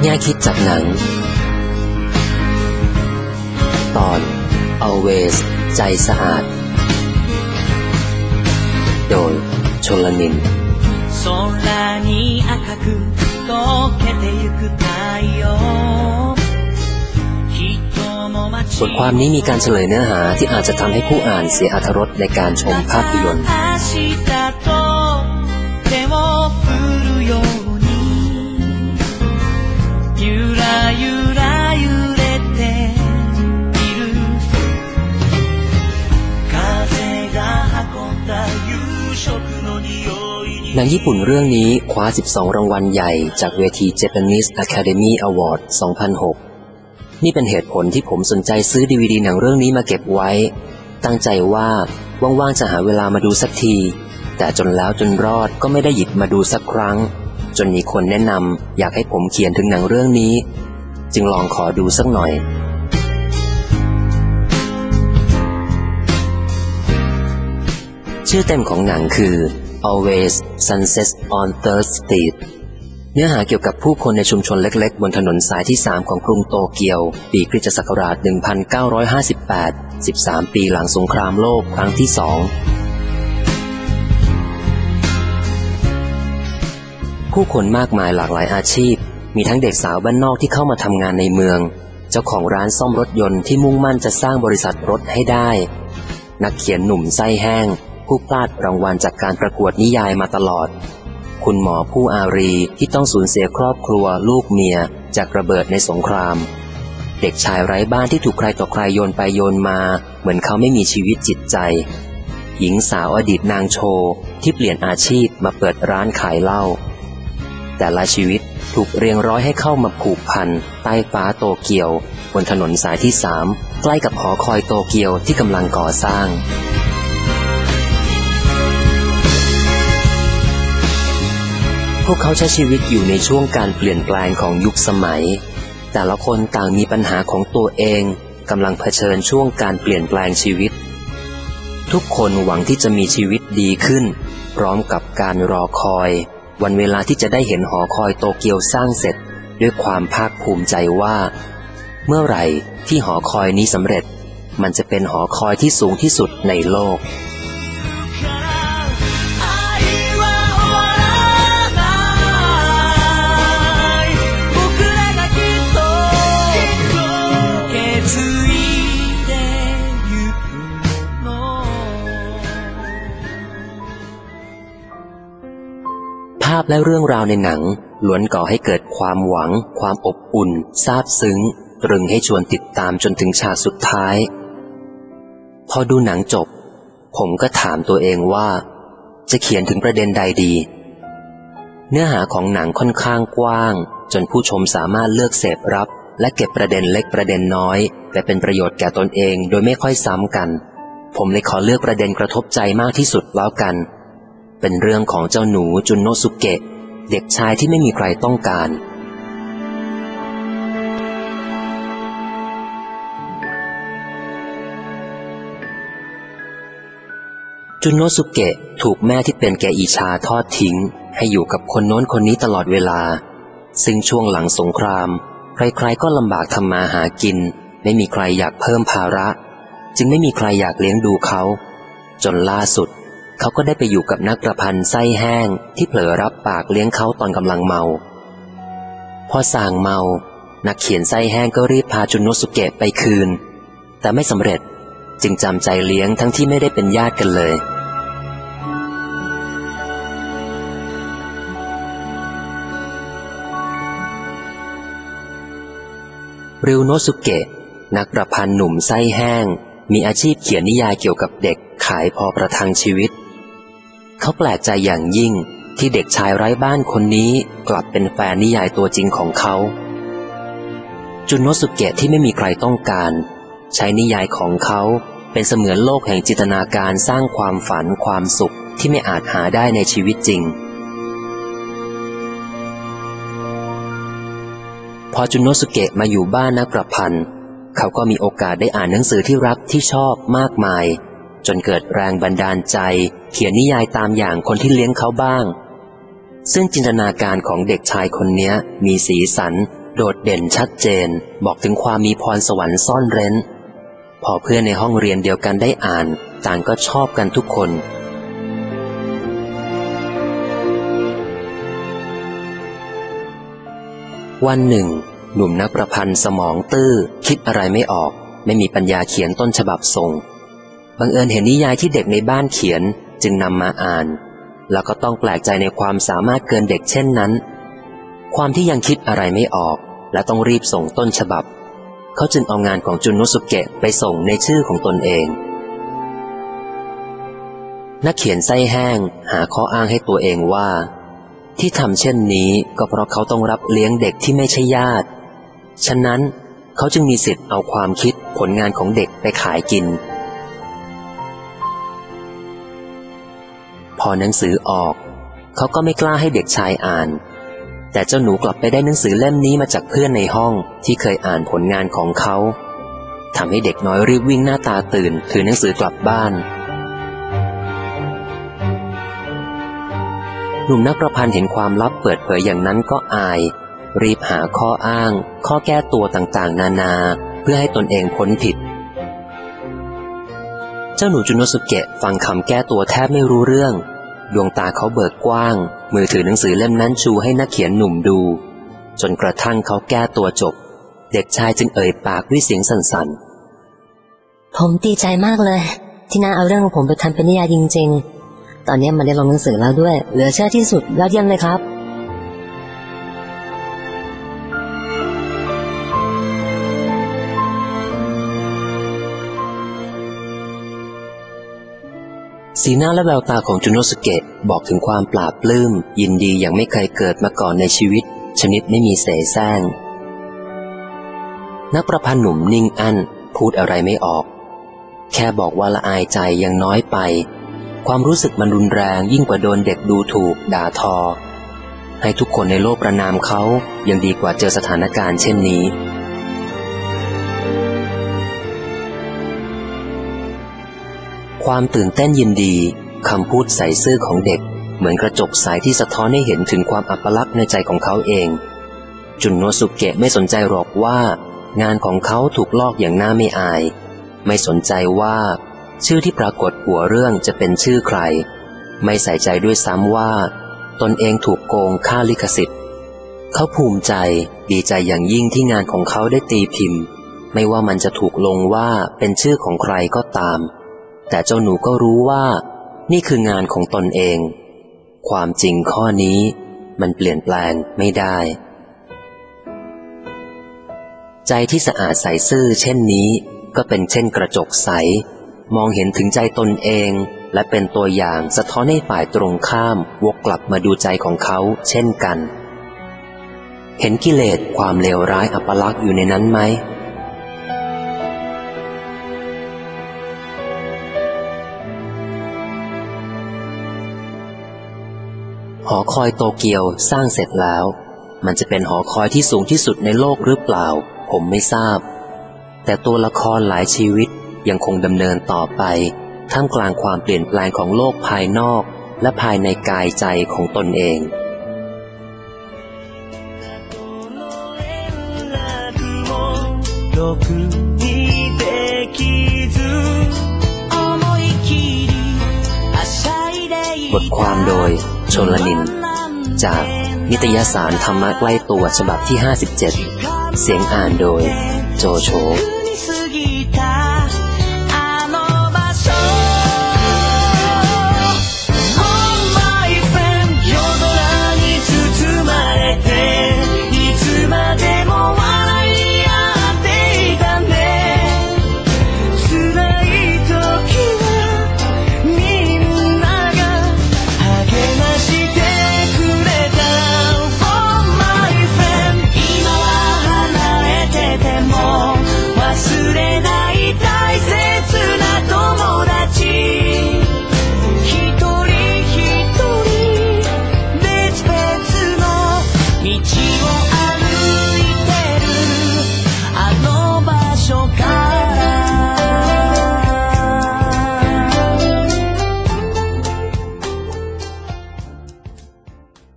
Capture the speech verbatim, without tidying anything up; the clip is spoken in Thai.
แง่คิดจากหนังตอน Always ใจสะอาดโดยชลนินบทความนี้มีการเฉลยเนื้อหาที่อาจจะทำให้ผู้อ่านเสียอรรถรสในการชมภาพยนตร์หนังญี่ปุ่นเรื่องนี้คว้าสิบสองรางวัลใหญ่จากเวที Japanese Academy Award สองพันหก นี่เป็นเหตุผลที่ผมสนใจซื้อ ดี วี ดี หนังเรื่องนี้มาเก็บไว้ตั้งใจว่าว่างๆจะหาเวลามาดูสักทีแต่จนแล้วจนรอดก็ไม่ได้หยิบมาดูสักครั้งจนมีคนแนะนำอยากให้ผมเขียนถึงหนังเรื่องนี้จึงลองขอดูสักหน่อยชื่อเต็มของหนังคือ Always Sunset on Third Street เนื้อหาเกี่ยวกับผู้คนในชุมชนเล็กๆบนถนนสายที่สามของกรุงโตเกียวปีคริสตศักราช หนึ่งพันเก้าร้อยห้าสิบแปด สิบสาม ปีหลังสงครามโลกครั้งที่สองผู้คนมากมายหลากหลายอาชีพมีทั้งเด็กสาวบ้านนอกที่เข้ามาทำงานในเมืองเจ้าของร้านซ่อมรถยนต์ที่มุ่งมั่นจะสร้างบริษัทรถให้ได้นักเขียนหนุ่มไส้แห้งผู้พลาดรางวัลจากการประกวดนิยายมาตลอดคุณหมอผู้อารีที่ต้องสูญเสียครอบครัวลูกเมียจากระเบิดในสงครามเด็กชายไร้บ้านที่ถูกใครต่อใครโยนไปโยนมาเหมือนเขาไม่มีชีวิตจิตใจหญิงสาวอดีตนางโชว์ที่เปลี่ยนอาชีพมาเปิดร้านขายเหล้าแต่ละชีวิตถูกเรียงร้อยให้เข้ามาผูกพันใต้ฟ้าโตเกียวบนถนนสายที่สามใกล้กับหอคอยโตเกียวที่กำลังก่อสร้างพวกเขาใช้ชีวิตอยู่ในช่วงการเปลี่ยนแปลงของยุคสมัยแต่ละคนต่างมีปัญหาของตัวเองกำลังเผชิญช่วงการเปลี่ยนแปลงชีวิตทุกคนหวังที่จะมีชีวิตดีขึ้นพร้อมกับการรอคอยวันเวลาที่จะได้เห็นหอคอยโตเกียวสร้างเสร็จด้วยความภาคภูมิใจว่าเมื่อไหร่ที่หอคอยนี้สำเร็จมันจะเป็นหอคอยที่สูงที่สุดในโลกภาพและเรื่องราวในหนังล้วนก่อให้เกิดความหวังความอบอุ่นซาบซึ้งตรึงให้ชวนติดตามจนถึงฉากสุดท้ายพอดูหนังจบผมก็ถามตัวเองว่าจะเขียนถึงประเด็นใดดีเนื้อหาของหนังค่อนข้างกว้างจนผู้ชมสามารถเลือกเสพรับและเก็บประเด็นเล็กประเด็นน้อยแต่เป็นประโยชน์แก่ตนเองโดยไม่ค่อยซ้ำกันผมเลยขอเลือกประเด็นกระทบใจมากที่สุดแล้วกันเป็นเรื่องของเจ้าหนูจุนโนสุเกะเด็กชายที่ไม่มีใครต้องการจุนโนสุเกะถูกแม่ที่เป็นแกอิชาทอดทิ้งให้อยู่กับคนโน้นคนนี้ตลอดเวลาซึ่งช่วงหลังสงครามใครๆก็ลำบากทำมาหากินไม่มีใครอยากเพิ่มภาระจึงไม่มีใครอยากเลี้ยงดูเขาจนล่าสุดเขาก็ได้ไปอยู่กับนักประพันธ์ไส้แห้งที่เผลอรับปากเลี้ยงเขาตอนกำลังเมาพอส่างเมานักเขียนไส้แห้งก็รีบพาจุนโนสุเกะไปคืนแต่ไม่สำเร็จจึงจำใจเลี้ยงทั้งที่ไม่ได้เป็นญาติกันเลยริวโนสุเกะนักประพันธ์หนุ่มไส้แห้งมีอาชีพเขียนนิยายเกี่ยวกับเด็กขายพอประทังชีวิตเขาแปลกใจอย่างยิ่งที่เด็กชายไร้บ้านคนนี้กลับเป็นแฟนนิยายตัวจริงของเขาจุนโนสุเกะที่ไม่มีใครต้องการใช้นิยายของเขาเป็นเสมือนโลกแห่งจินตนาการสร้างความฝันความสุขที่ไม่อาจหาได้ในชีวิตจริงพอจุนโนสุเกะมาอยู่บ้านนักประพันธ์เขาก็มีโอกาสได้อ่านหนังสือที่รักที่ชอบมากมายจนเกิดแรงบันดาลใจเขียนนิยายตามอย่างคนที่เลี้ยงเขาบ้างซึ่งจินตนาการของเด็กชายคนนี้มีสีสันโดดเด่นชัดเจนบอกถึงความมีพรสวรรค์ซ่อนเร้นพอเพื่อนในห้องเรียนเดียวกันได้อ่านต่างก็ชอบกันทุกคนวันหนึ่งหนุ่มนักประพันธ์สมองตื้อคิดอะไรไม่ออกไม่มีปัญญาเขียนต้นฉบับส่งบังเอิญเห็นนิยายที่เด็กในบ้านเขียนจึงนำมาอ่านแล้วก็ต้องแปลกใจในความสามารถเกินเด็กเช่นนั้นความที่ยังคิดอะไรไม่ออกและต้องรีบส่งต้นฉบับเขาจึงเอางานของจุนโนสุเกะไปส่งในชื่อของตนเองนักเขียนไส้แห้งหาข้ออ้างให้ตัวเองว่าที่ทำเช่นนี้ก็เพราะเขาต้องรับเลี้ยงเด็กที่ไม่ใช่ญาติฉะนั้นเขาจึงมีสิทธิ์เอาความคิดผลงานของเด็กไปขายกินพอหนังสือออกเขาก็ไม่กล้าให้เด็กชายอ่านแต่เจ้าหนูกลับไปได้หนังสือเล่มนี้มาจากเพื่อนในห้องที่เคยอ่านผลงานของเขาทำให้เด็กน้อยรีบวิ่งหน้าตาตื่นถือหนังสือกลับบ้านหนุ่มนักประพันธ์เห็นความลับเปิดเผยอย่างนั้นก็อายรีบหาข้ออ้างข้อแก้ตัวต่างๆนานาเพื่อให้ตนเองพ้นผิดเจ้าหนูจุนโนสุเกะฟังคำแก้ตัวแทบไม่รู้เรื่องดวงตาเขาเบิกกว้างมือถือหนังสือเล่มนั้นชูให้นักเขียนหนุ่มดูจนกระทั่งเขาแก้ตัวจบเด็กชายจึงเอ่ยปากด้วยเสียงสั่นๆผมดีใจมากเลยที่น้าเอาเรื่องของผมไปทำเป็นนิยายจริงๆตอนนี้มันได้ลงหนังสือแล้วด้วยเหลือเชื่อที่สุดยอดเยี่ยมเลยครับสีหน้าและแววตาของจุนโนสุเกะบอกถึงความปลาบปลื้มยินดีอย่างไม่เคยเกิดมาก่อนในชีวิตชนิดไม่มีเสแสร้งนักประพันธ์หนุ่มนิ่งอั้นพูดอะไรไม่ออกแค่บอกว่าละอายใจยังน้อยไปความรู้สึกมันรุนแรงยิ่งกว่าโดนเด็กดูถูกด่าทอให้ทุกคนในโลกประณามเขายังดีกว่าเจอสถานการณ์เช่นนี้ความตื่นเต้นยินดีคำพูดใส่ซื่อของเด็กเหมือนกระจกใสที่สะท้อนให้เห็นถึงความอัปลักษณ์ในใจของเขาเองจุนโนสุเกะไม่สนใจหรอกว่างานของเขาถูกลอกอย่างน่าไม่อายไม่สนใจว่าชื่อที่ปรากฏหัวเรื่องจะเป็นชื่อใครไม่ใส่ใจด้วยซ้ำว่าตนเองถูกโกงค่าลิขสิทธิ์เขาภูมิใจดีใจอย่างยิ่งที่งานของเขาได้ตีพิมพ์ไม่ว่ามันจะถูกลงว่าเป็นชื่อของใครก็ตามแต่เจ้าหนูก็รู้ว่านี่คืองานของตนเองความจริงข้อนี้มันเปลี่ยนแปลงไม่ได้ใจที่สะอาดใสซื่อเช่นนี้ก็เป็นเช่นกระจกใสมองเห็นถึงใจตนเองและเป็นตัวอย่างสะท้อนให้ฝ่ายตรงข้ามวกกลับมาดูใจของเขาเช่นกันเห็นกิเลสความเลวร้ายอัปลักษณ์อยู่ในนั้นไหมหอคอยโตเกียวสร้างเสร็จแล้วมันจะเป็นหอคอยที่สูงที่สุดในโลกหรือเปล่าผมไม่ทราบแต่ตัวละครหลายชีวิตยังคงดำเนินต่อไปท่ามกลางความเปลี่ยนแปลงของโลกภายนอกและภายในกายใจของตนเองบทความโดยชลนินจากนิตยสารธรรมะใกล้ตัวฉบับที่ห้าสิบเจ็ดเสียงอ่านโดยโจโฉ